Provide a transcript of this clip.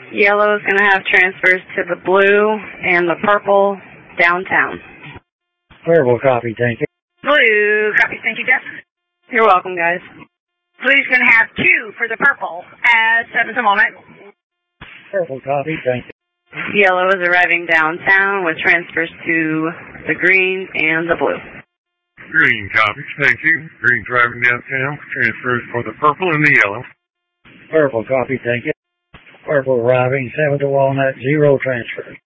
Yellow is going to have transfers to the blue and the purple downtown. Purple, copy, thank you. Blue, copy, thank you, Jeff. You're welcome, guys. Blue's going to have 2 for the purple at 7 at the moment. Purple, copy, thank you. Yellow is arriving downtown with transfers to the green and the blue. Green, copy, thank you. Green driving downtown. Transfers for the purple and the yellow. Purple, copy, thank you. Purple arriving 7 to Walnut, 0 transfer.